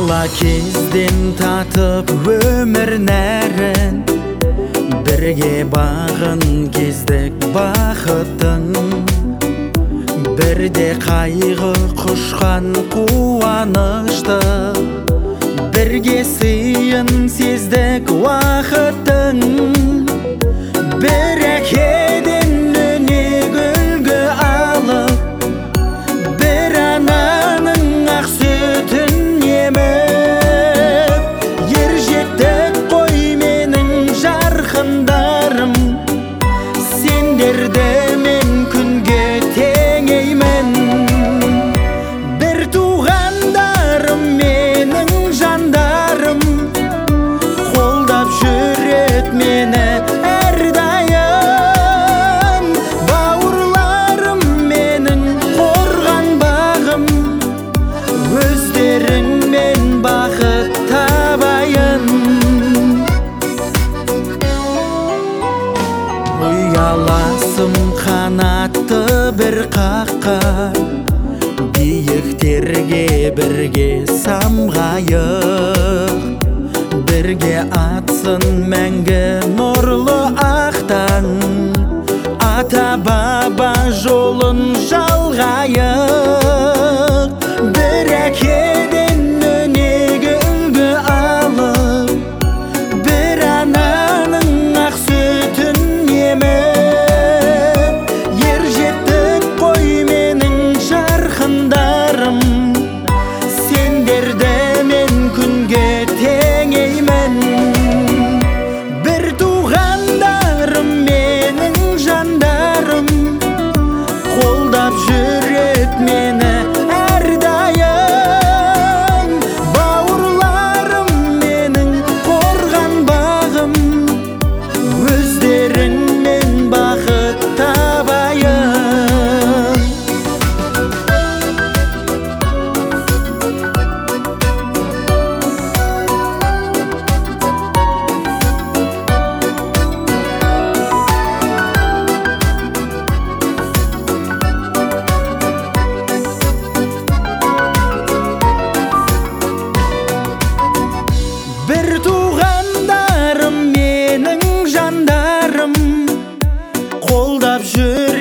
Бала кезден татып өмір нәрін, бірге бағын кездік бақыттың. Бірде қайғы құшқан қуанышты, бірге сыйын сездік уақыттың. Бір әкеден өнег үлгі алып, бір ананың ақ сүтін еміп, ер жеттік қой менің жарқындарым, сендерді мен күнге теңеймін. Бір туғандарым менің жандарым, қолдап жүрет мені әрдайым. Бауырларым менің қорған бағым, өздеріңмен бақыт табайын. Ұяласым қанатты бір қаққа, биіктерге бірге самғайық. Бірге атсын мәңгі нұрлы ақтан, ата баба жолын жалғайық. Бір әкеден өнег үлгі алып, бір ананың ақ сүтін еміп, ер жеттік қой менің жарқындарым, сендерді мен күнге теңеймін. Бір туғандарым менің жандарым, қолдап жүрет мені әрдайым. Бауырларым менің қорған бағым, өздеріңмен бақыт табайын. Бір туғандарым менің жандарым, қолдап жүр